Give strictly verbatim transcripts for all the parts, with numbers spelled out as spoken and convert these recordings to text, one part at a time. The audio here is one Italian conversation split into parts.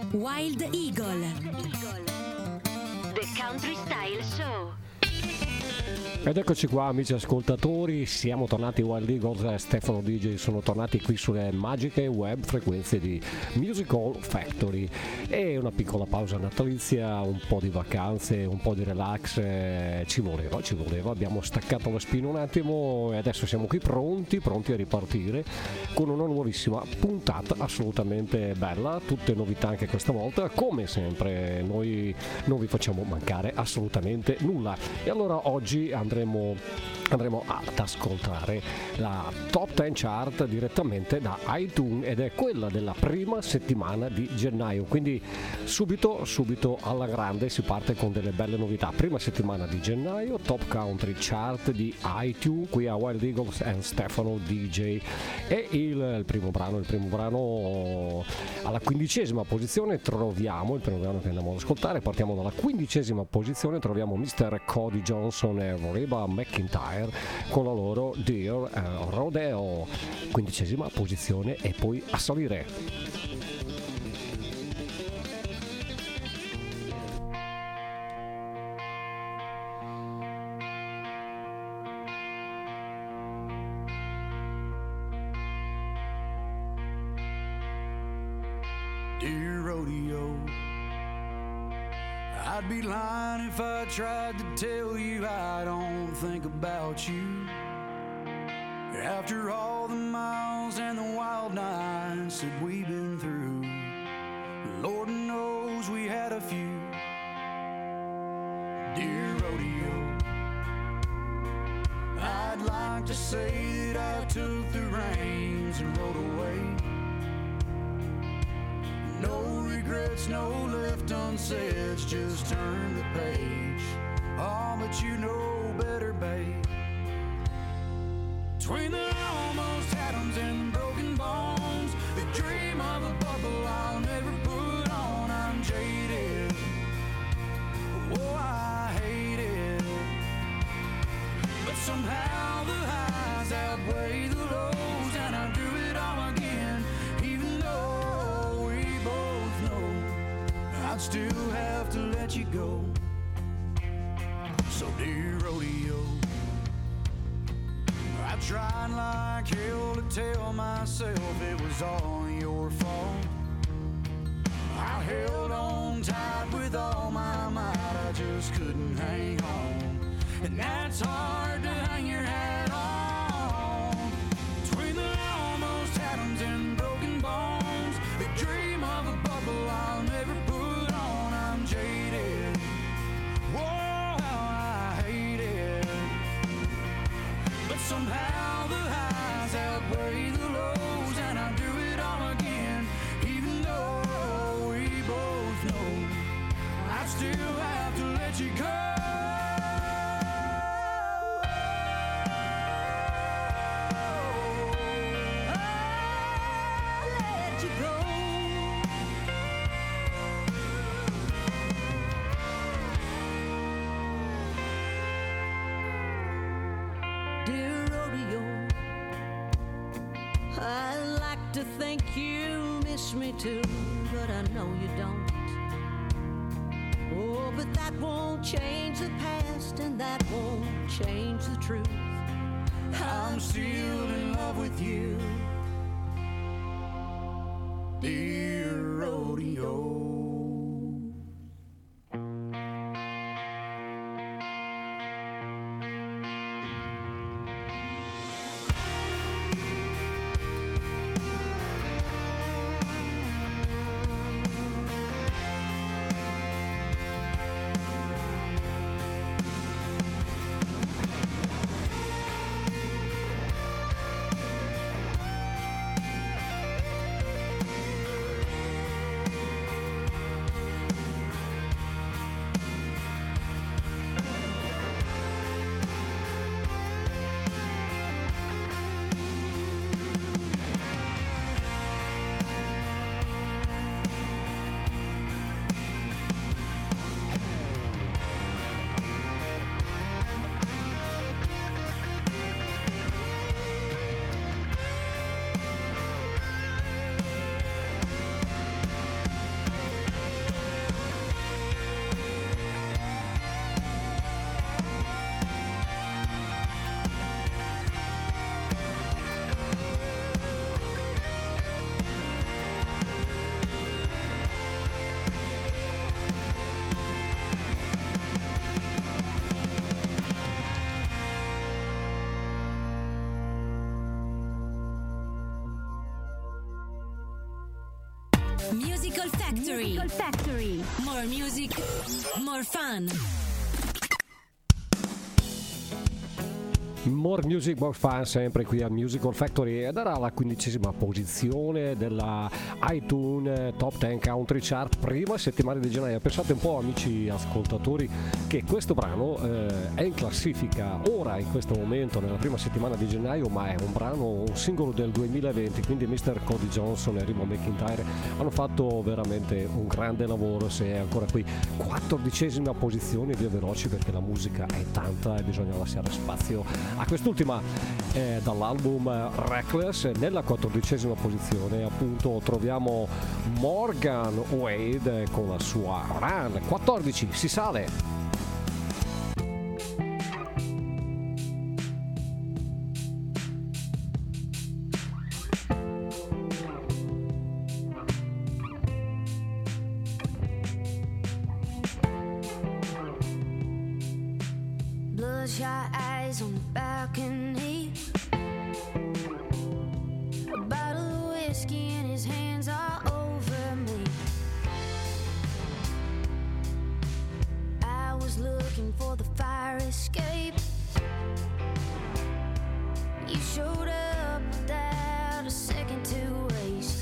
Wild Eagle. The Country Style Show. Ed eccoci qua, amici ascoltatori, siamo tornati. Wild Eagles e Stefano D J sono tornati qui sulle magiche web frequenze di Musical Factory. E una piccola pausa natalizia, un po' di vacanze, un po' di relax, eh, ci voleva, ci voleva. Abbiamo staccato la spina un attimo e adesso siamo qui pronti, pronti a ripartire con una nuovissima puntata assolutamente bella, tutte novità anche questa volta. Come sempre noi non vi facciamo mancare assolutamente nulla. E allora oggi andremo andremo ad ascoltare la Top dieci Chart direttamente da iTunes ed è quella della prima settimana di gennaio, quindi subito subito alla grande si parte con delle belle novità. Prima settimana di gennaio, Top Country Chart di iTunes qui a Wild Eagles and Stefano D J, e il, il primo brano il primo brano alla quindicesima posizione troviamo il primo brano che andiamo ad ascoltare. Partiamo dalla quindicesima posizione, troviamo mister Cody Johnson e Reba McEntire con la loro Dear uh, Rodeo, quindicesima posizione, e poi a salire. Dear Rodeo, I'd be lying if I tried to tell you I don't think about you. After all the miles and the wild nights that we've been through, Lord knows we had a few. Dear Rodeo, I'd like to say that I took the reins and rode away. No regrets, no left unsaid, just turn the page. Oh, but you know better, babe. Between the almost atoms and broken bones, the dream of a bubble I'll never put on. I'm jaded, oh, I hate it, but somehow the highs outweigh the lows, and I do it all again, even though we both know I'd still have to let you go. So dear Rodeo, I tried like hell to tell myself it was all your fault. I held on tight with all my might, I just couldn't hang on, and that's hard to hang your hat on. Between the almost atoms and broken bones, the dream of a bubble I'll never put on. I'm jaded, whoa, how I hate it, but somehow the highs outweigh the lows, and I do it all again, even though we both know I still have to let you go. To think you miss me too, but I know you don't. Oh, but that won't change the past, and that won't change the truth. I'm still in love with you, dear Rodeo. Musical Factory. Musical Factory. More music, more fun. More Music, More Fun, sempre qui al Musical Factory, ed era la quindicesima posizione della iTunes Top dieci Country Chart, prima settimana di gennaio. Pensate un po', amici ascoltatori, che questo brano eh, è in classifica ora, in questo momento, nella prima settimana di gennaio, ma è un brano, un singolo del duemilaventi, quindi mister Cody Johnson e Rimo McEntire hanno fatto veramente un grande lavoro. Se è ancora qui, quattordicesima posizione, via veloci perché la musica è tanta e bisogna lasciare spazio a quest'ultima. Eh, dall'album Reckless. Nella quattordicesima posizione appunto troviamo Morgan Wade con la sua Run. quattordici, si sale. Bloodshot eyes on the balcony, a bottle of whiskey in his hands all over me. I was looking for the fire escape. You showed up without a second to waste.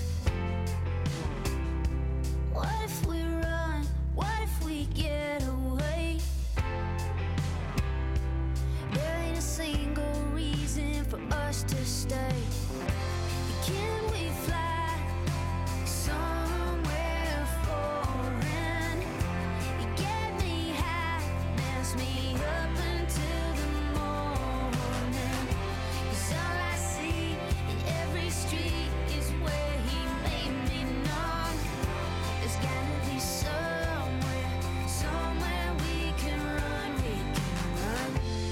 What if we run? What if we get away? There ain't a single reason for us to stay. Can we fly somewhere foreign? You get me high, mess me up until the morning. 'Cause all I see in every street is where he made me numb. There's gotta be somewhere, somewhere we can run, we can run.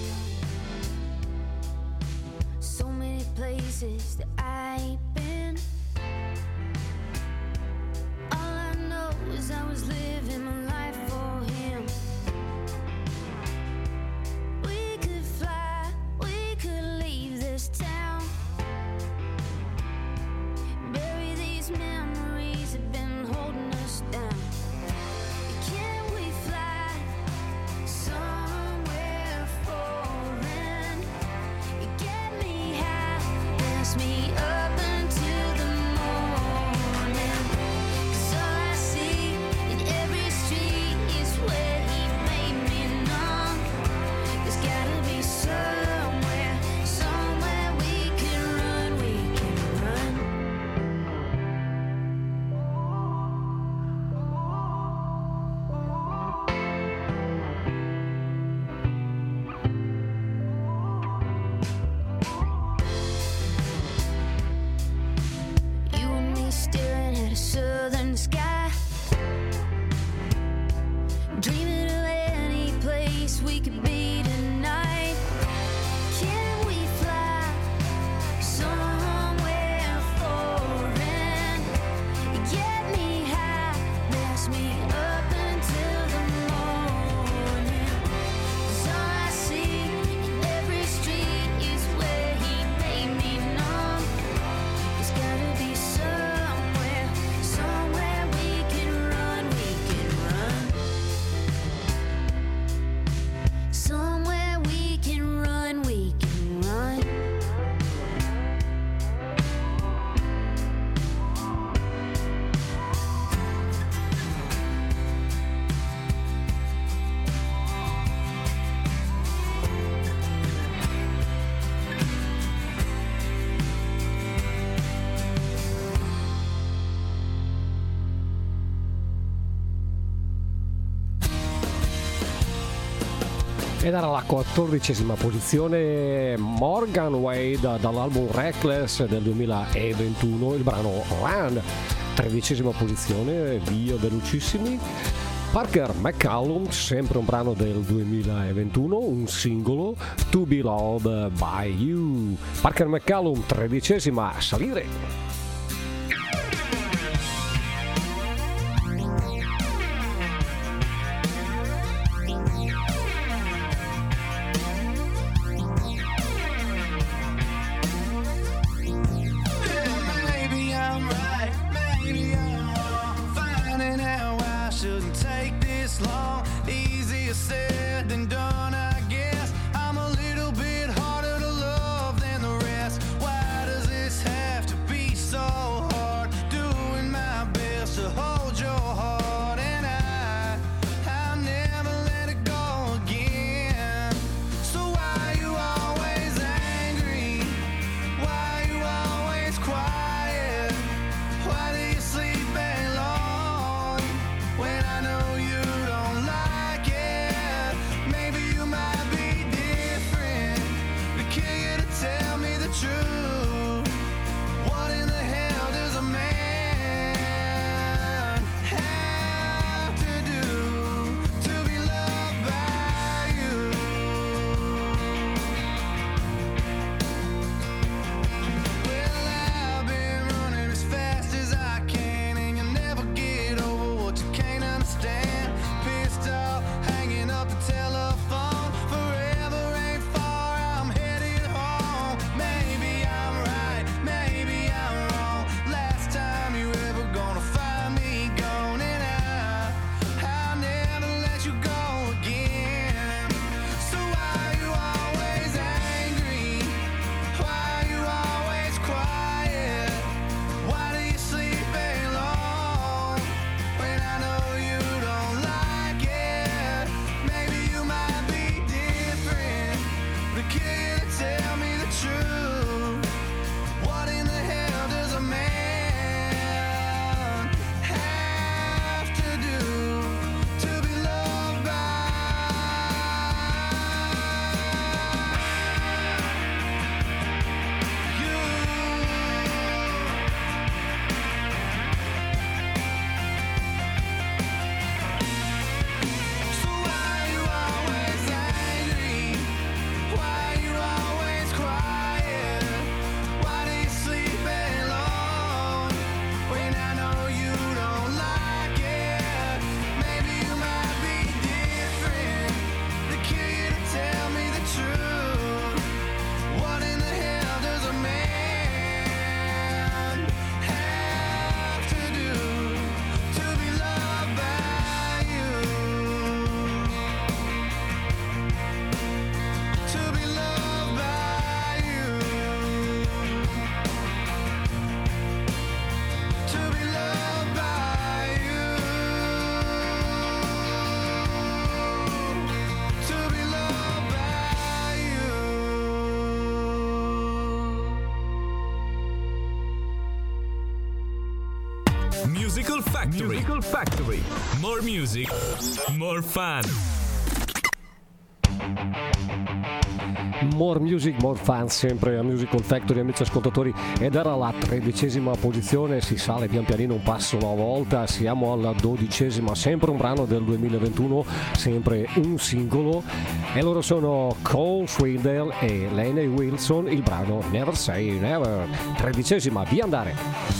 So many places that I ain't been. All I know is I was living my life for him. We could fly, we could leave this town, bury these memories that been holding us down. Can we fly somewhere foreign? You get me high, mess me up until the morning. 'Cause all I see in every street is where he made me numb. There's gotta be somewhere, somewhere we can run, we can run. You and me staring at a southern sky, dreaming of any place we could be tonight. Can we fly somewhere foreign? Get me high, mess me up until the morning. 'Cause all I see in every street is where he made me numb. There's gotta be somewhere, somewhere we can run, we can run. Somewhere we can run, we can run. Ed era la quattordicesima posizione Morgan Wade dall'album Reckless del duemilaventuno, il brano Run. Tredicesima posizione, via velocissimi, Parker McCallum, sempre un brano del duemilaventuno, un singolo, To Be Loved By You. Parker McCallum, tredicesima, a salire. Maybe I'm right, maybe I'm wrong. Musical Factory. Musical Factory. More music, more fun. More music, more fun, sempre a Musical Factory, amici ascoltatori, ed era la tredicesima posizione, si sale pian pianino un passo alla volta, siamo alla dodicesima, sempre un brano del duemilaventuno, sempre un singolo, e loro sono Cole Swindell e Lainey Wilson, il brano Never Say Never, tredicesima, via andare!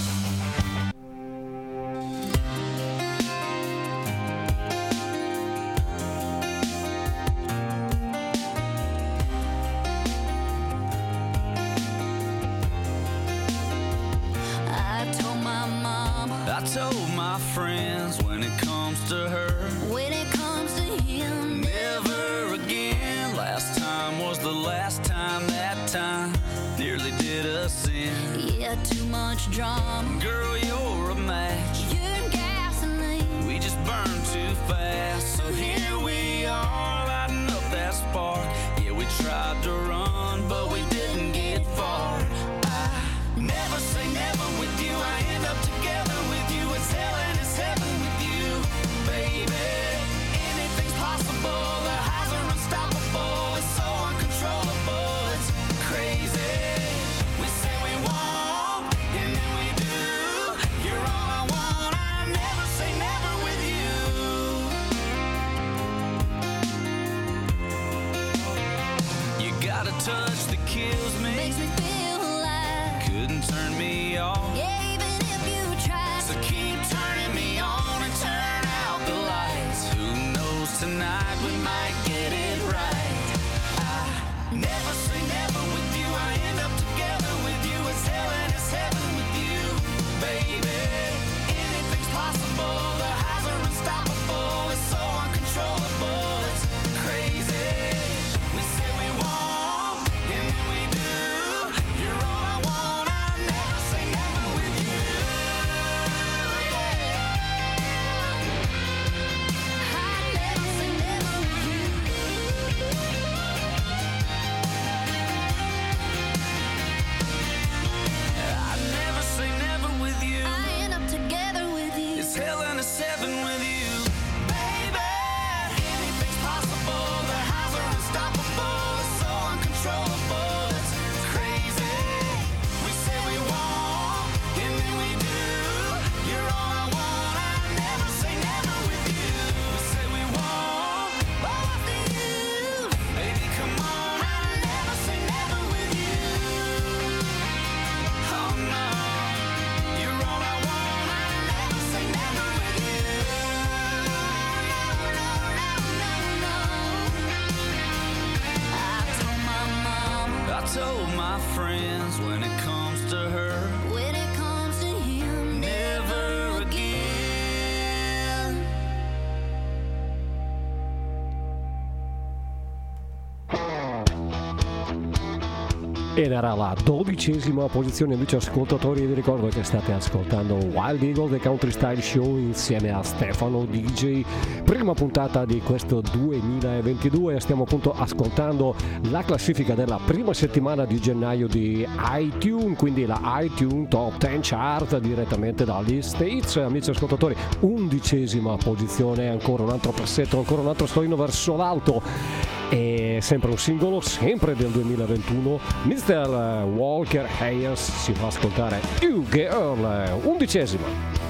Ed era la dodicesima posizione, amici ascoltatori, vi ricordo che state ascoltando Wild Eagle The Country Style Show insieme a Stefano D J, prima puntata di questo duemilaventidue. Stiamo appunto ascoltando la classifica della prima settimana di gennaio di iTunes, quindi la iTunes Top dieci Chart direttamente dagli States, amici ascoltatori. Undicesima posizione, ancora un altro passetto, ancora un altro scalino verso l'alto. E sempre un singolo, sempre del duemilaventuno, mister Walker Hayes si fa ascoltare You Girl, undicesima.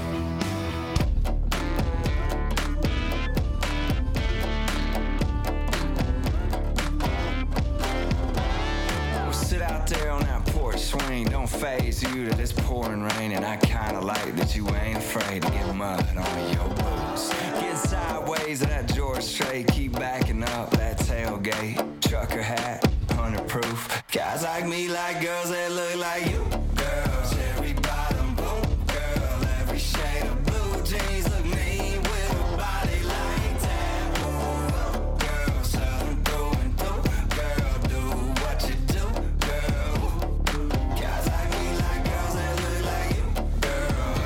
Swing, don't phase you that it's pouring rain, and I kinda like that you ain't afraid to get mud on your boots. Get sideways of that George Strait, keep backing up that tailgate. Trucker hat, hundred proof. Guys like me like girls that look like you. Girls, every bottom boom. Girl, every shade of blue jeans look mean with a body like that. Ooh, girl, southern through and through. Girl, do what you do. Girl, guys like me like girls that look like you. Girl.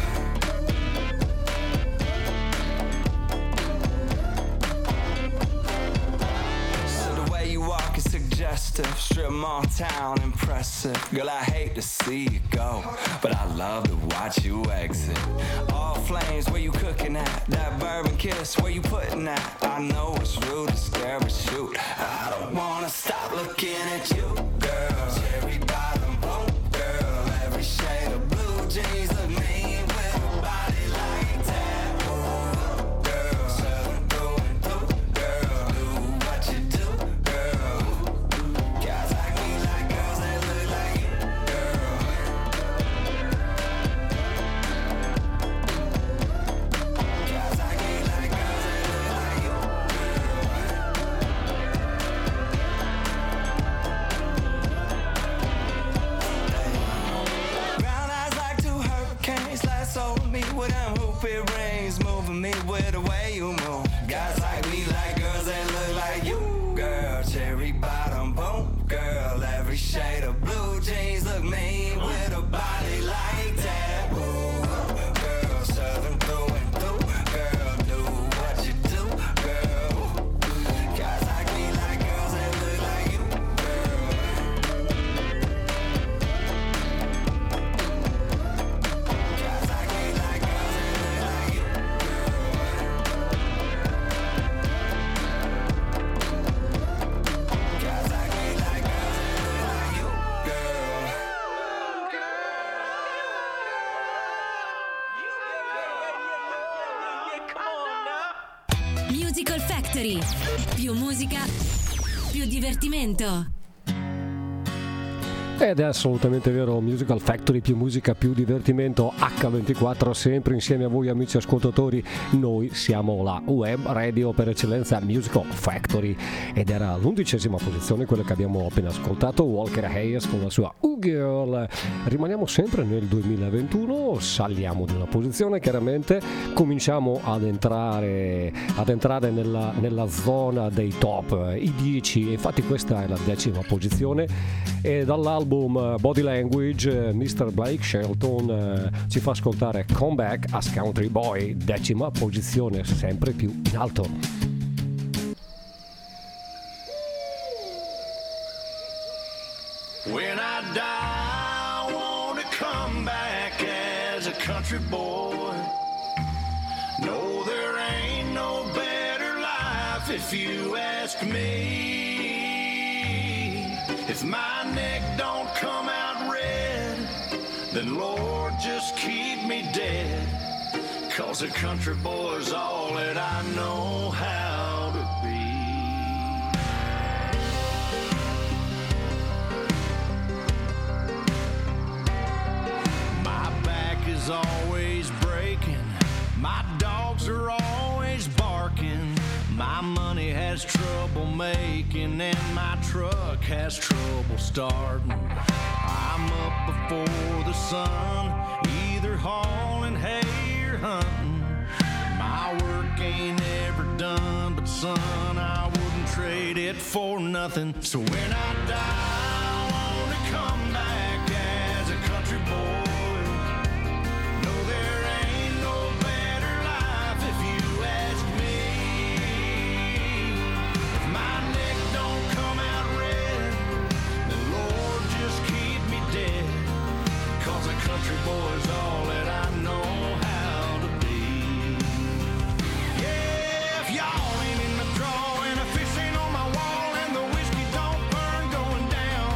So the way you walk is suggestive. Strip mall town, impressive. Girl, I hate to see you go, but I love to watch you exit. All flames, where you cooking at? That bourbon kiss, where you putting that? I know it's rude, it's scary, but shoot, I don't wanna stop looking at you, girl. Cherry bottom boom, girl. Every shade of blue jeans look mean with a body like that. Ooh, girl, southern through and through, girl. Do what you do, girl. Guys like me like girls that look like you, girl. Guys like me like girls that look like you, brown eyes like two hurricanes, last over me with them hoopy rings, moving me with the way you move. Guys like me like girls that look like you, girl. Cherry bottom boom, girl. Every shade of blue jeans look mean with a body like that. Ooh, girl, southern through and through, girl. Do what you do, girl. Guys like me like girls that look like you, girl. Guys like me like girls that look like you, guys like me like girls that look like you, girl. Musical Factory. Più musica, più divertimento. Ed è assolutamente vero, Musical Factory, più musica, più divertimento, acca ventiquattro, sempre insieme a voi amici ascoltatori. Noi siamo la web radio per eccellenza, Musical Factory, ed era l'undicesima posizione quella che abbiamo appena ascoltato, Walker Hayes con la sua U-Girl. Rimaniamo sempre nel duemilaventuno, saliamo di una posizione, chiaramente cominciamo ad entrare ad entrare nella, nella zona dei top, i dieci, infatti questa è la decima posizione, e dall'album Body Language mister Blake Shelton eh, ci fa ascoltare Comeback as Country Boy, decima posizione, sempre più in alto. When I die, I wanna come back as a country boy. No, there ain't no better life if you ask me. If my neck don't come out red, then Lord, just keep me dead. 'Cause a country boy's all that I know how to be. Is always breaking, my dogs are always barking, my money has trouble making, and my truck has trouble starting. I'm up before the sun, either hauling hay or hunting. My work ain't ever done, but son, I wouldn't trade it for nothing. So when I die, I wanna come back as a country boy. Country boy's all that I know how to be. Yeah, if y'all ain't in the draw and the fish ain't on my wall and the whiskey don't burn going down,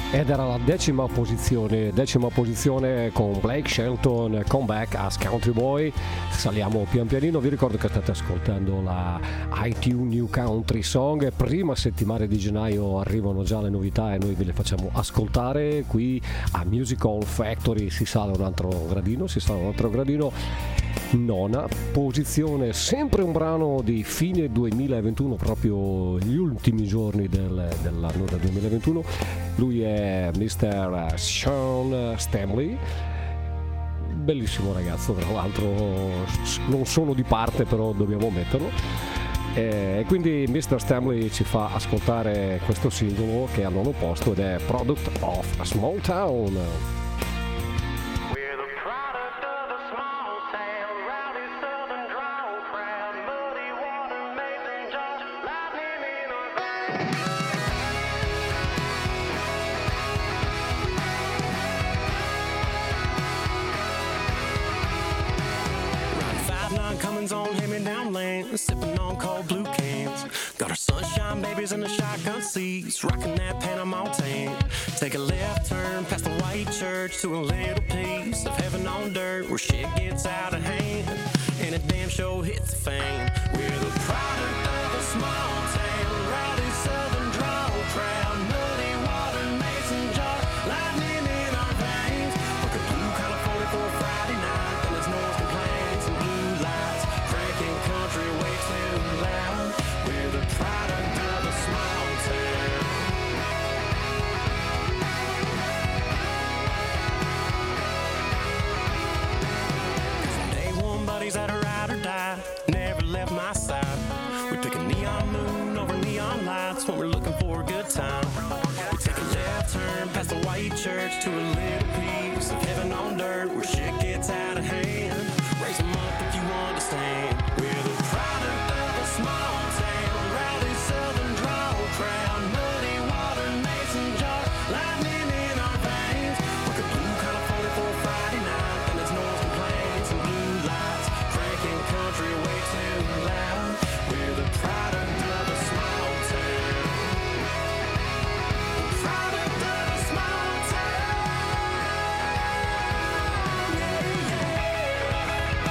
ed era la decima posizione, decima posizione con Blake Shelton, Comeback as Country Boy. Saliamo pian pianino, vi ricordo che state ascoltando la iTunes New Country Song, prima settimana di gennaio arrivano già le novità e noi ve le facciamo ascoltare qui a Music Hall Factory. Si sale un altro gradino, si sale un altro gradino, nona posizione, sempre un brano di fine duemilaventuno, proprio gli ultimi giorni del, dell'anno del duemilaventuno. Lui è mister Sean Stanley, bellissimo ragazzo, tra l'altro non sono di parte però dobbiamo metterlo, e quindi mister Stanley ci fa ascoltare questo singolo che è al nono posto ed è Product of a Small Town. On hand down lane, sipping on cold blue cans. Got our sunshine babies in the shotgun seats, rocking that Panama tan. Take a left turn past the white church to a little piece of heaven on dirt where shit gets out of hand and a damn show hits the fan. We're the product of a small town, rowdy southern drawl crowd, muddy water, mason jar, lightning in our veins. Like a blue collar forty-four Friday night, and there's noise complaints and blue lights. Country way too loud. We're the product of a small town. From day one, buddies that are ride or die, never left my side. We pick a neon moon over neon lights when we're looking for a good time. We take a left turn past the white church to a little piece of heaven on dirt where shit gets out of hand. Raise them up if you understand. We're the product of a small town, rowdy southern drawl crowd, muddy water, mason jar, lightning in our veins. Like a blue collar forty-four Friday night, and there's noise complaints and blue lights, cranking country way too loud. We're the product of a small town. The product of a small town. Yeah, yeah.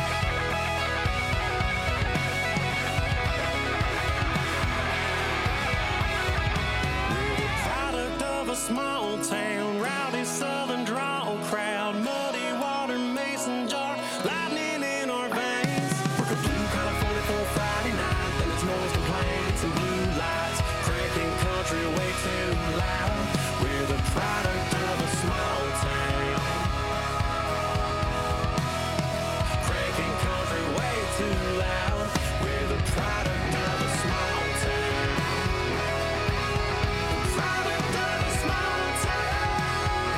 Product of a small town, rowdy southern drawl crowd, muddy water, mason jar, lightning in our veins. Work a blue collar forty-four Friday night, then it's noise complaints and blue lights, cranking country way too loud. We're the product of a small town, cranking country way too loud. We're the product of a small town. Product of a small town.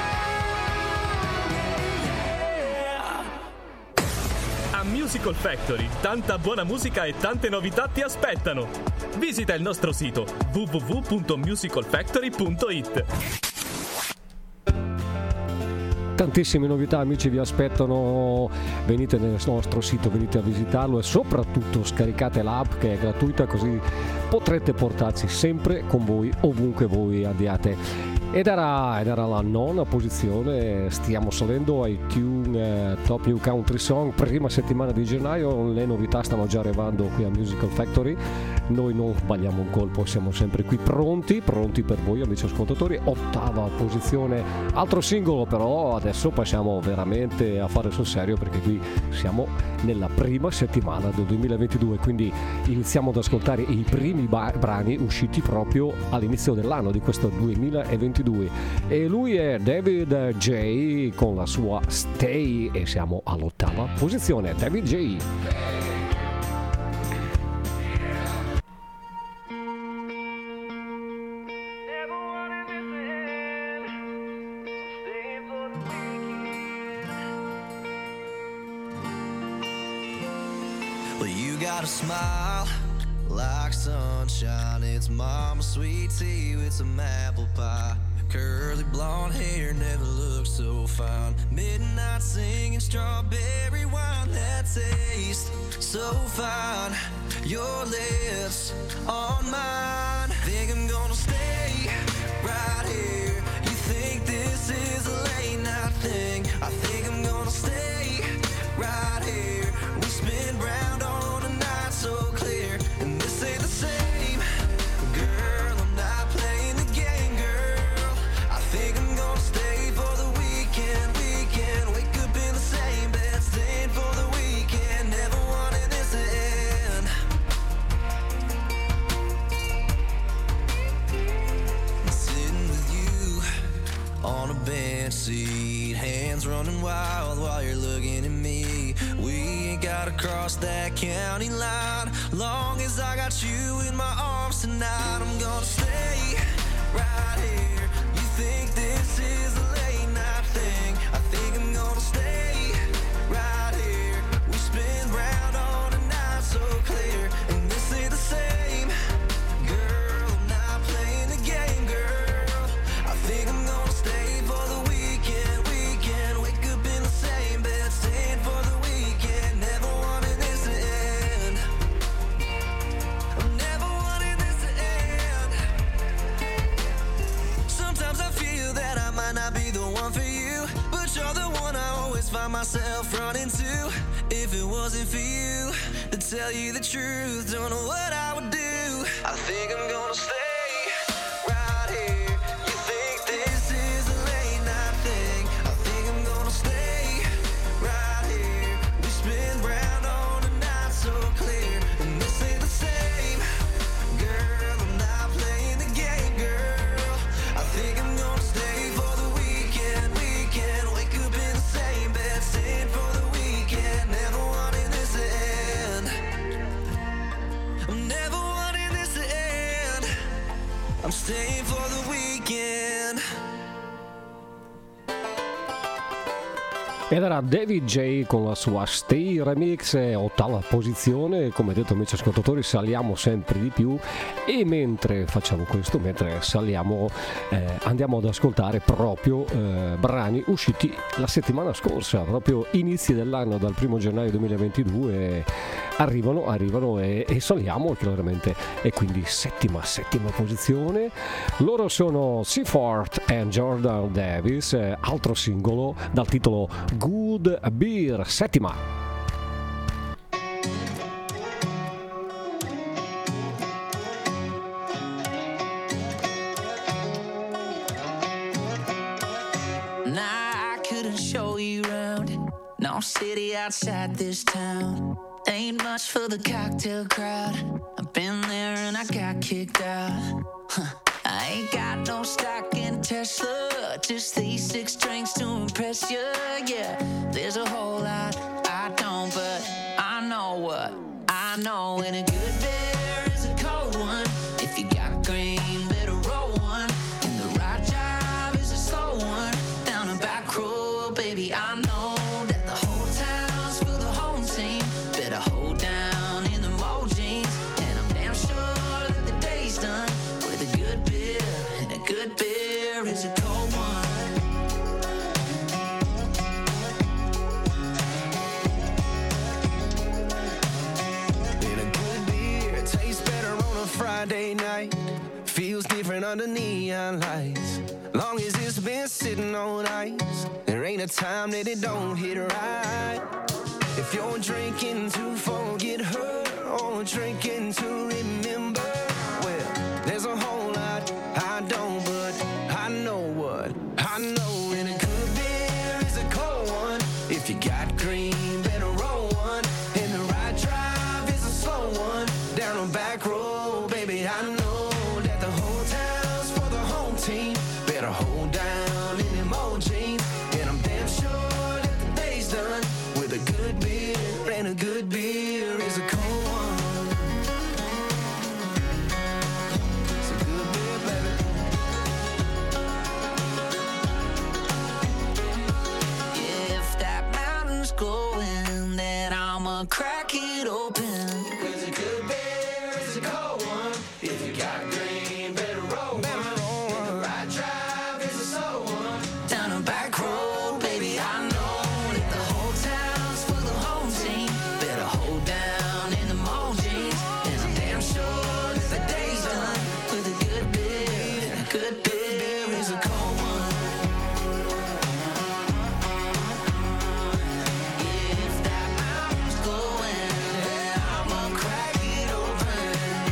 Yeah. A Musical Factory, tanta buona musica e tante novità ti aspettano. Visita il nostro sito w w w punto musical factory punto i t. Tantissime novità amici vi aspettano, venite nel nostro sito, venite a visitarlo e soprattutto scaricate l'app che è gratuita, così potrete portarci sempre con voi ovunque voi andiate. Ed era, ed era la nona posizione, stiamo salendo ai iTunes eh, Top New Country Song, prima settimana di gennaio, le novità stanno già arrivando qui a Musical Factory, noi non sbagliamo un colpo, siamo sempre qui pronti, pronti per voi amici ascoltatori. Ottava posizione, altro singolo, però adesso passiamo veramente a fare sul serio perché qui siamo nella prima settimana del duemilaventidue, quindi iniziamo ad ascoltare i primi ba- brani usciti proprio all'inizio dell'anno di questo duemilaventidue. E lui è David J con la sua Stay e siamo all'ottava posizione. David J. Well, you got a smile like sunshine. It's mama's sweet tea with some apple pie. Curly blonde hair never looked so fine. Midnight singing strawberry wine. That tastes so fine. Your lips on mine. Think I'm gonna stay right here. You a bench seat, hands running wild while you're looking at me. We ain't gotta cross that county line. Long as I got you in my arms tonight, I'm gonna stay right here. You think this is a late night thing? I think I'm gonna stay right here. We spin round on a night so clear, and this ain't the same. Girl, I'm not playing the game, girl. I think I'm gonna stay for the weekend, weekend. Wake up in the same bed, staying for the weekend. Never wanted this to end. I'm never wanting this to end. Sometimes I feel that I might not be the one for you, but you're the one I always find myself running to. If it wasn't for you, to tell you the truth, don't know what I would do. I think I'm gonna stay right here. You think this is a late night thing? I think I'm gonna stay right here. We spin round on a night so clear, and this ain't the same. Girl, I'm not playing the game, girl. I think I'm gonna stay for the weekend, weekend. Wake up in the same bed, staying for the weekend. Never wanting this to end. I'm never wanting this to end. I'm staying for the weekend. Ed era David J con la sua Stay Remix, ottava posizione. Come detto, amici ascoltatori, saliamo sempre di più, e mentre facciamo questo, mentre saliamo, eh, andiamo ad ascoltare proprio eh, brani usciti la settimana scorsa, proprio inizi dell'anno, dal primo gennaio duemilaventidue. Arrivano, arrivano e, e saliamo chiaramente, e quindi settima, settima posizione. Loro sono Seafort and Jordan Davis, eh, altro singolo dal titolo Good Beer, settima. Nah, I couldn't show you around. No city outside this town. Ain't much for the cocktail crowd. I've been there and I got kicked out. Huh. I ain't got no stock in Tesla, just these six drinks to impress you. Yeah, there's a whole lot I don't, but I know what I know. And a good beer is a cold one. If you got green, better roll one. And the right drive is a slow one. Down a back road, baby, I know that the whole town's for the home team. Better hold down in the mole jeans. And I'm damn sure that the day's done with a good beer. And a good beer is a cold one. And a good beer tastes better on a Friday night. Feels different under neon lights. Long as it's been sitting on ice, there ain't a time that it don't hit right. If you're drinking to forget her, or drinking to remember, well, there's a whole lot I don't, but I know what I know. And a good beer is a cold one. If you got green, better roll one. And the right drive is a slow one. Down a back road, baby, I know that the whole town's for the home team. Better hold down in them old jeans. And I'm damn sure that the day's done with a good beer. And a good beer is a cold one. It's a good beer, baby. If that mountain's glowing, then I'ma crack it open. Cause a good beer is a cold one. If you got green, better roll one. And the right drive is a slow one. Down a back road, baby, I know that the whole town's for the home team. Better hold down in the mole jeans. And I'm damn sure that the day's done with a good beer. And a good beer is a cold one. If that mountain's glowing, then I'ma crack it open.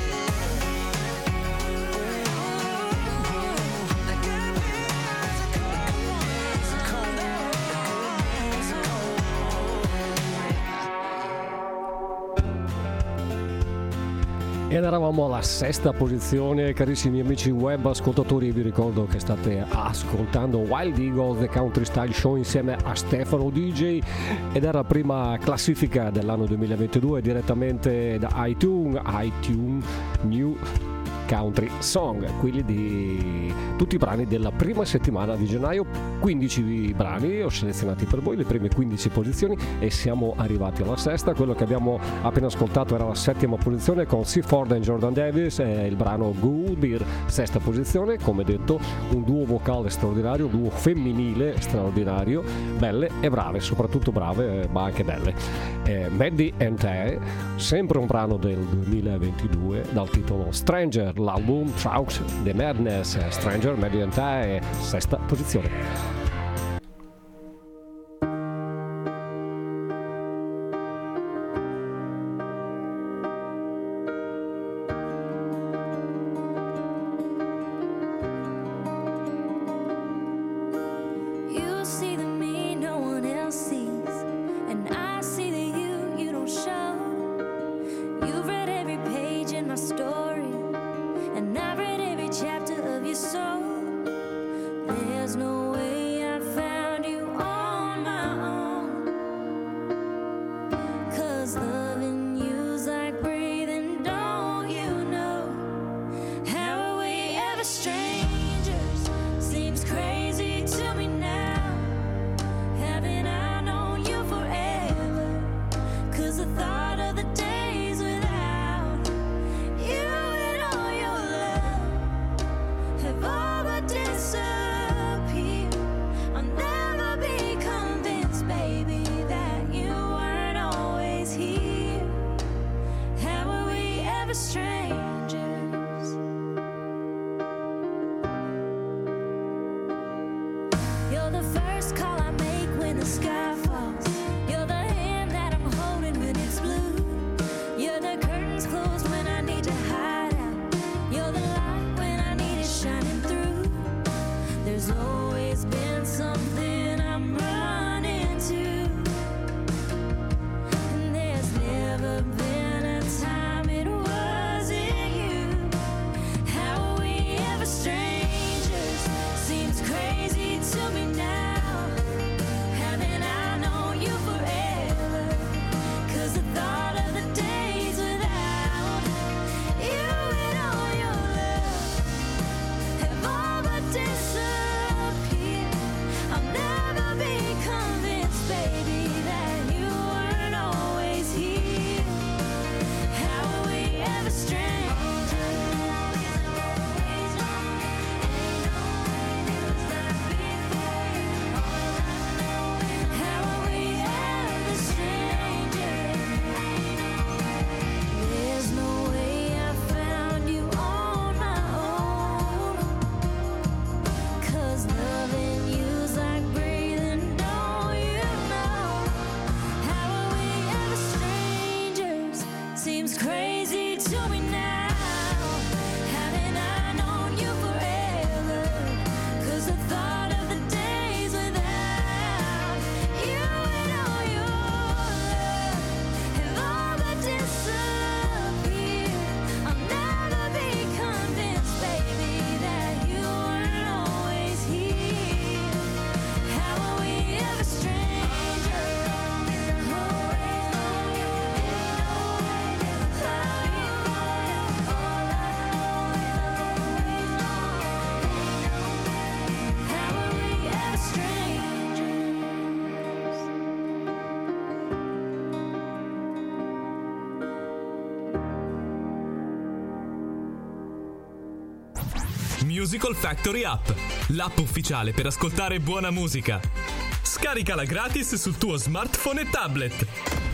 A good beer is a cold one. It's a cold one. A good beer is a cold one. Ed eravamo alla sesta posizione, carissimi amici web ascoltatori. Vi ricordo che state ascoltando Wild Eagles The Country Style Show insieme a Stefano D J, ed era la prima classifica dell'anno duemilaventidue direttamente da iTunes, iTunes New Country Song, quelli di tutti i brani della prima settimana di gennaio. Quindici brani ho selezionati per voi, le prime quindici posizioni, e siamo arrivati alla sesta. Quello che abbiamo appena ascoltato era la settima posizione con Seaford e Jordan Davis, e il brano Good Beer, sesta posizione. Come detto, un duo vocale straordinario, un duo femminile straordinario, belle e brave, soprattutto brave ma anche belle. eh, Maddie and Tay, sempre un brano del duemilaventidue dal titolo Stranger, l'album Trouts the Madness. Stranger, Maddie and Tay, sesta posizione. Musical Factory App, l'app ufficiale per ascoltare buona musica. Scaricala gratis sul tuo smartphone e tablet.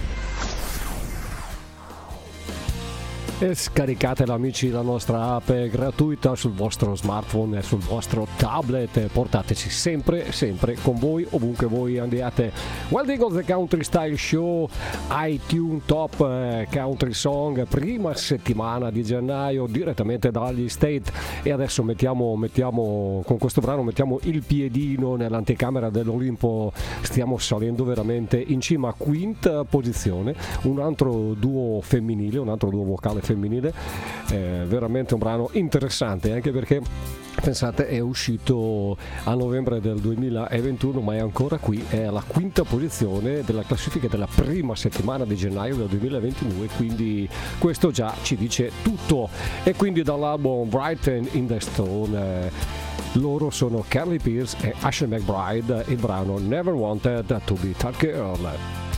E scaricatela, amici, la nostra app è gratuita sul vostro smartphone e sul vostro tablet. Portateci sempre, sempre con voi, ovunque voi andiate. Wild Eagles The Country Style Show, iTunes Top eh, Country Song, prima settimana di gennaio direttamente dagli State. E adesso mettiamo, mettiamo con questo brano mettiamo il piedino nell'anticamera dell'Olimpo. Stiamo salendo veramente in cima, quinta posizione, un altro duo femminile, un altro duo vocale femminile, eh, veramente un brano interessante, anche perché pensate è uscito a novembre del duemilaventuno ma è ancora qui, è alla quinta posizione della classifica della prima settimana di gennaio del duemilaventidue, quindi questo già ci dice tutto. E quindi dall'album Brighten in the Stone, eh, loro sono Carly Pearce e Ashley McBride, il brano Never Wanted to Be That Girl.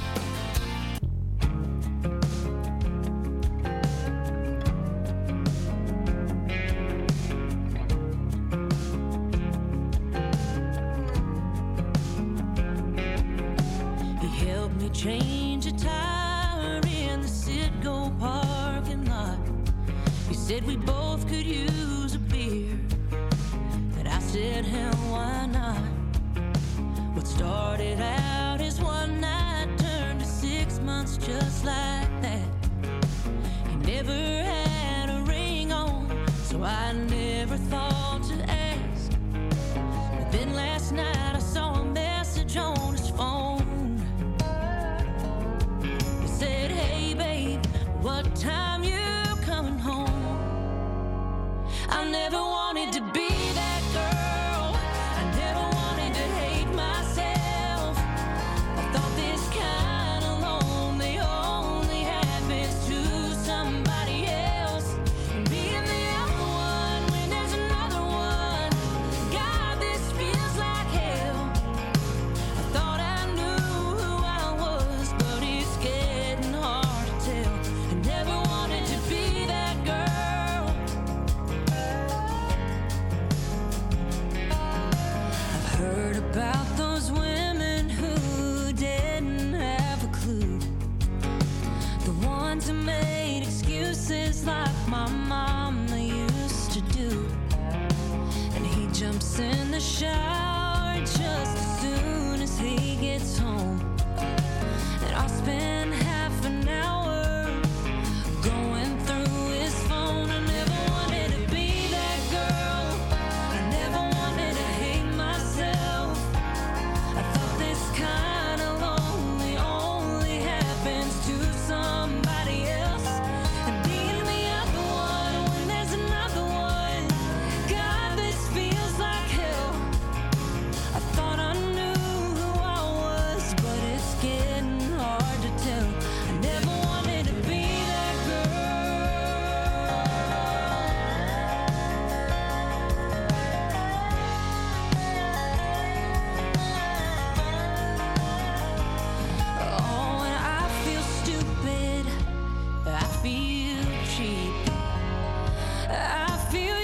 Change a tire in the Citgo parking lot. He said we both could use a beer, and I said, hell, why not? What started out as one night turned to six months just like that. He never had a ring on, so I never thought to ask. But then last night I saw a message on his phone. Said, hey babe, what time you coming home? I never wanted to be that girl, I never wanted to hate myself. I thought this kind of lonely only happens to somebody else. And being the other one when there's another one, God, this feels like hell. I thought I knew who I was, but it's getting hard to tell. I never wanted to be that girl. I've heard about those women who didn't have a clue, the ones who made excuses like my mama used to do. And he jumps in the shower just as soon as he gets home, and I'll spend half an hour going through his phone. I never wanted to be that girl, I never wanted to hate myself. I thought this kind of lonely only happens to somebody else. And being the other one when there's another one, God, this feels like hell. I thought I knew who I was, but it's getting hard to tell. I never wanted to be that girl. Oh, and I feel stupid, I feel cheap, I feel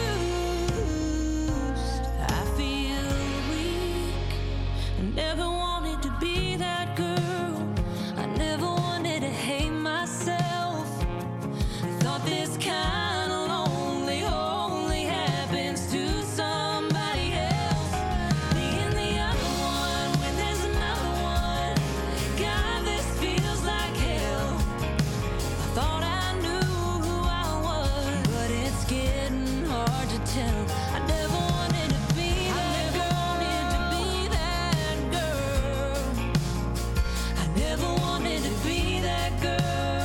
used, I feel weak. I never wanted to be that girl, I never wanted to hate myself. I thought this kind of lonely only happens to somebody else. Being the other one when there's another one, God, this feels like hell. I thought I knew who I was, but it's getting hard to tell. I never wanted to be that girl, wanted to be that girl. I never wanted to be that girl.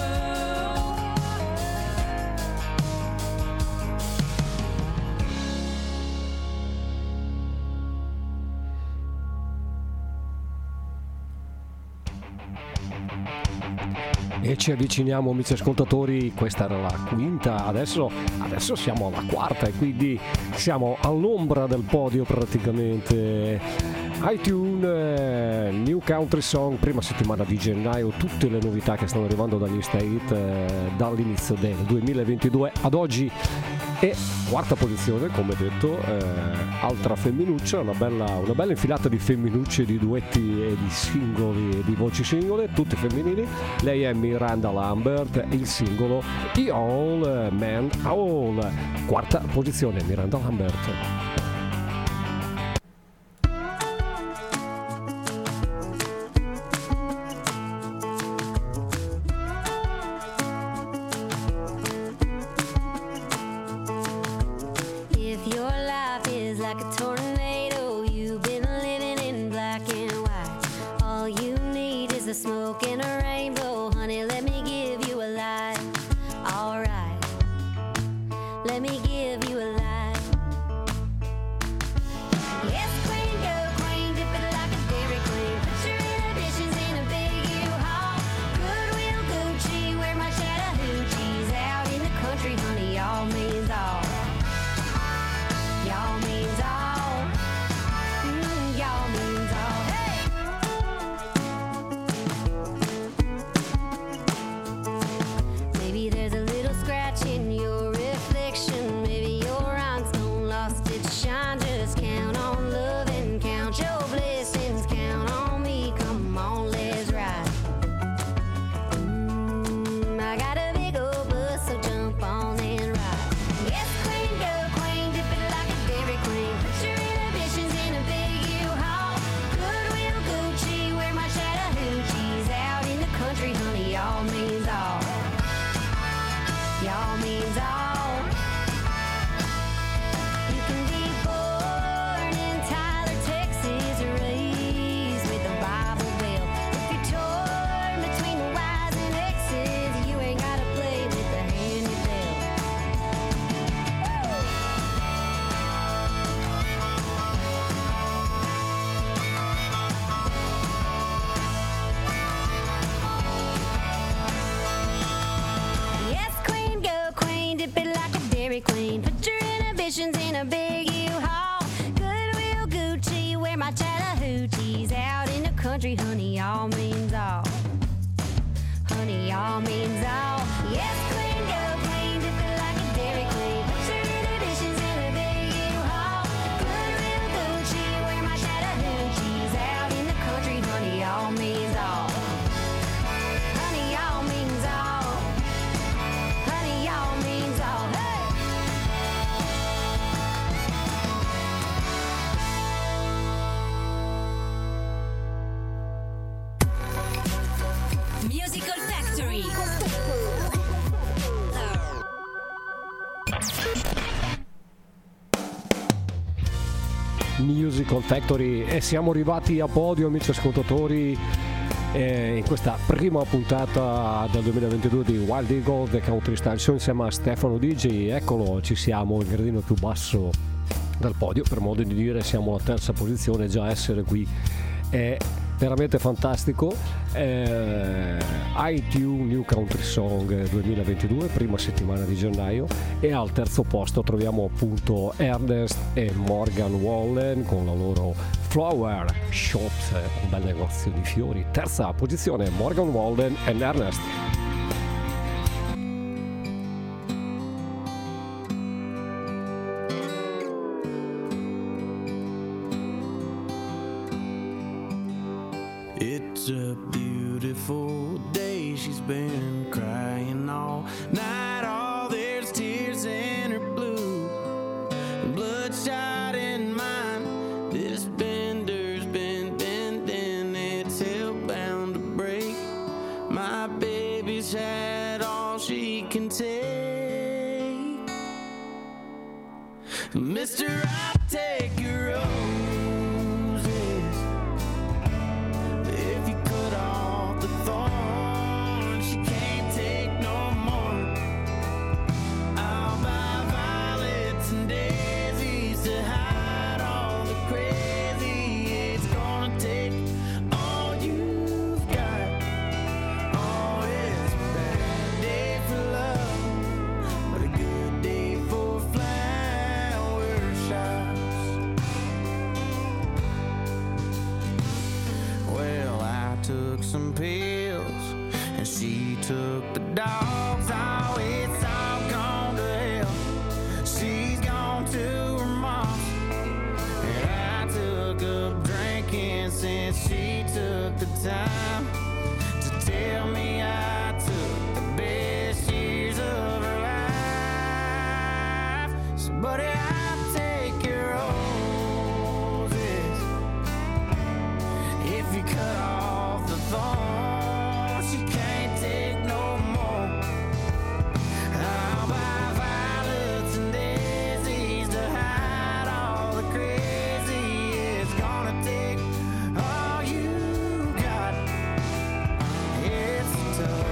E ci avviciniamo, amici ascoltatori, questa era la quinta, adesso, adesso siamo alla quarta e quindi siamo all'ombra del podio praticamente. iTunes, eh, New Country Song, prima settimana di gennaio, tutte le novità che stanno arrivando dagli State eh, dall'inizio del duemilaventidue ad oggi. E quarta posizione, come detto, eh, altra femminuccia, una bella, una bella infilata di femminucce, di duetti e di singoli e di voci singole, tutte femminili. Lei è Miranda Lambert, il singolo The All Man All. Quarta posizione, Miranda Lambert. If your life is like a tornado, you've been living in black and white. All you need is a smoke and a rainbow, honey, let me give you a light. Alright. my Chattahoochee's out in the country, honey, all means all. Honey, all means all. Yes, clean, go clean, dip it like a Dairy Queen. Sure the dishes in a big U-Haul. Good real Gucci, wear my Chattahoochee's out in the country, honey, all means all. Honey, all means all. Honey, all means all. Hey! Musical Factory. Musical Factory e siamo arrivati a podio, amici ascoltatori, eh, in questa prima puntata del duemilaventidue di Wild Eagle The Country Style Show insieme a Stefano D J. Eccolo, ci siamo, il gradino più basso dal podio, per modo di dire siamo alla terza posizione. Già essere qui è veramente fantastico. eh, I D U New Country Song duemilaventidue, prima settimana di gennaio, e al terzo posto troviamo appunto Ernest e Morgan Wallen con la loro Flower Shop, un bel negozio di fiori. Terza posizione Morgan Wallen e Ernest. It's a beautiful day, she's been crying all night. All there's tears in her blue, bloodshot in mine. This bender's been bending, it's hell-bound to break. My baby's had all she can take. Mister, I take your roses. If you cut off the thorn, she can't take no more. I'll buy violets and daisies to hide all the crazy. It's gonna take all you've got. Oh, it's a bad day for love, but a good day for flower shops. Well, I took some pills and she took the dogs. Oh, it's all gone to hell. She's gone to her mom's, and I took up drinking since she took the time to tell me I took the best years of her life. So, buddy, I'll take your roses if you cut off the thorn. She can't take no more. I'll buy violets and daisies to hide all the crazy. It's gonna take all you got. It's tough.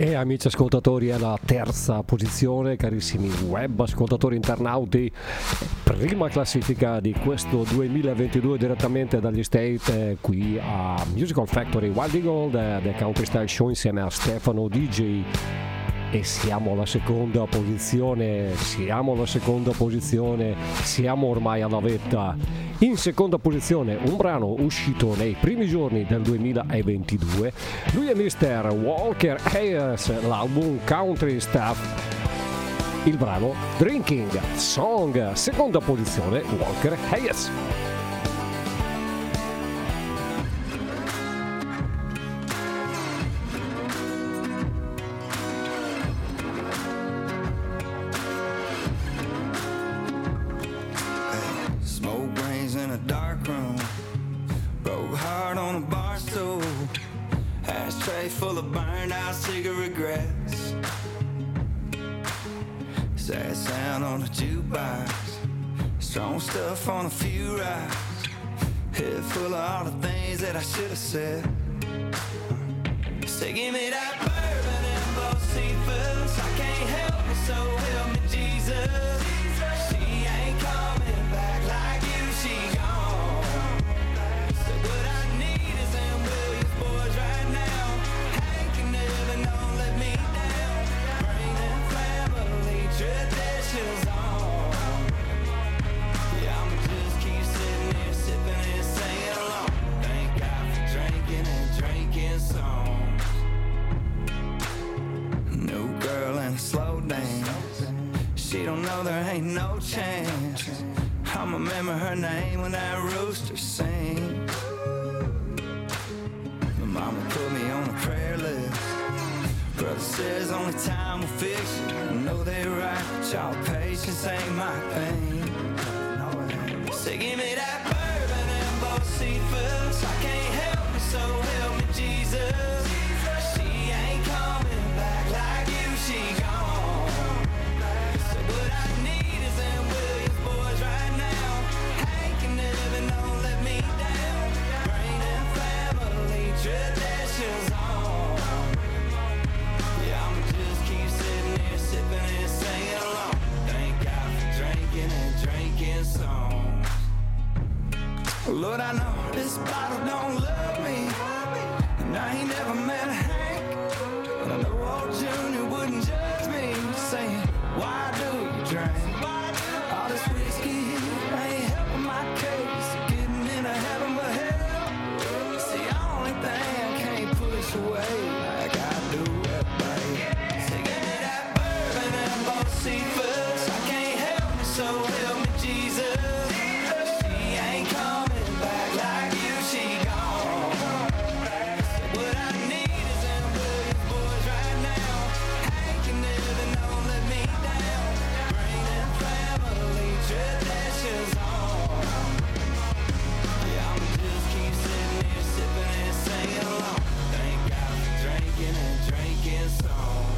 E amici ascoltatori, è la terza posizione, carissimi web ascoltatori internauti, prima classifica di questo duemilaventidue direttamente dagli State, eh, qui a Musical Factory Wild Eagle, The Country Style Show insieme a Stefano D J. E siamo alla seconda posizione, siamo alla seconda posizione, siamo ormai alla vetta. In seconda posizione un brano uscito nei primi giorni del duemilaventidue, lui è mister Walker Hayes, l'album Country Stuff, il brano Drinking Song, seconda posizione Walker Hayes. Full of burned out cigarette grass. Sad sound on a jukebox. Strong stuff on a few rocks. Head full of all the things that I should have said. Say give me that bourbon and both seafoods. I can't help it, so help me Jesus. She ain't coming back like you, she gone. So what I need is them Williams boys right now. Traditions on. Yeah, I'ma just keep sitting here sipping and singing along. Thank God for drinking and drinking songs. New girl and a slow dance. She don't know there ain't no chance. I'ma remember her name when that rooster sings. My mama put me on a prayer list. Brother says only time will fix it. I know they right, but y'all patience ain't my thing. Say give me that bourbon and both seafoods. I can't help it, so help me Jesus. She ain't coming back like you, she gone. So what I need is them Williams boys right now. Hank and Evan don't let me down. Bring them family traditions on. Sipping and singing along. Thank God for drinking and drinking songs. Lord, I know this bottle don't love me, and I ain't never met a Hank, but I know old Junior wouldn't judge me, saying, why do you drink? All this whiskey ain't helping my case, getting into heaven but hell. It's the only thing I can't push away like I do it, babe. Seafoods, I can't help it, so help me Jesus. She ain't coming back like you, she gone. So what I need is them Williams boys right now. Hank and Evan don't let me down. Bring them family traditions on. Yeah, I'ma just keep sitting here sipping and singing along. Thank God for drinking and drinking songs.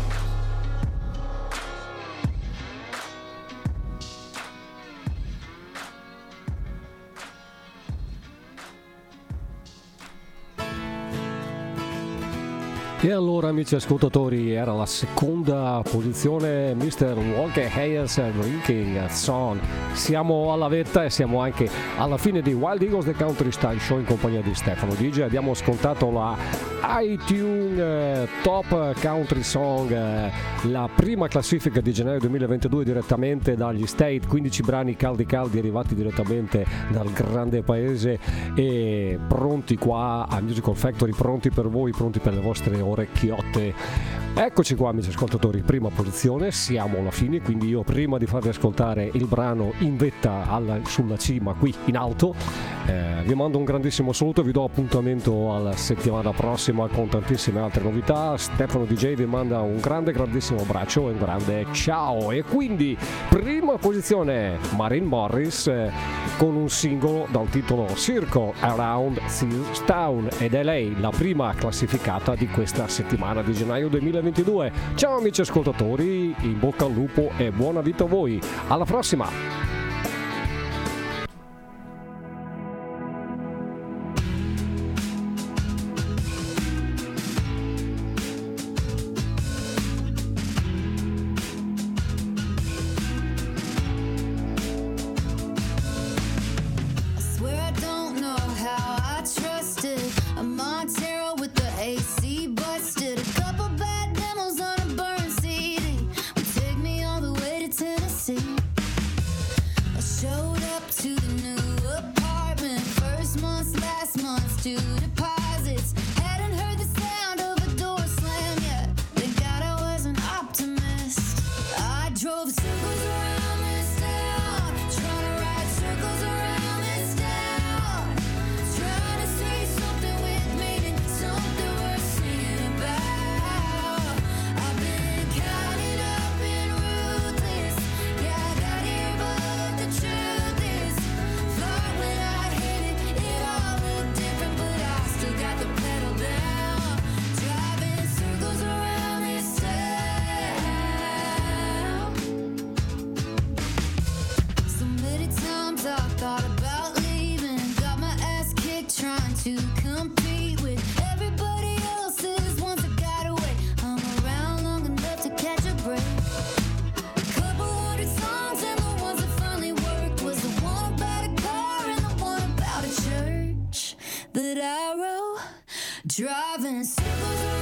E allora amici ascoltatori, era la seconda posizione mister Walker Hayes Drinking Song. Siamo alla vetta e siamo anche alla fine di Wild Eagles The Country Style Show in compagnia di Stefano D J. Abbiamo ascoltato la iTunes eh, Top Country Song, eh, la prima classifica di gennaio duemilaventidue direttamente dagli State, quindici brani caldi caldi arrivati direttamente dal grande paese e pronti qua a Musical Factory, pronti per voi, pronti per le vostre orecchiotte. Eccoci qua amici ascoltatori, prima posizione, siamo alla fine, quindi io prima di farvi ascoltare il brano in vetta alla, sulla cima qui in alto, eh, vi mando un grandissimo saluto, vi do appuntamento alla settimana prossima con tantissime altre novità. Stefano D J vi manda un grande grandissimo abbraccio e un grande ciao. E quindi prima posizione Marin Morris eh, con un singolo dal titolo Circle Around Seals Town, ed è lei la prima classificata di questa settimana di gennaio duemilaventidue. Ciao amici ascoltatori, in bocca al lupo e buona vita a voi, alla prossima. that I wrote, driving circles around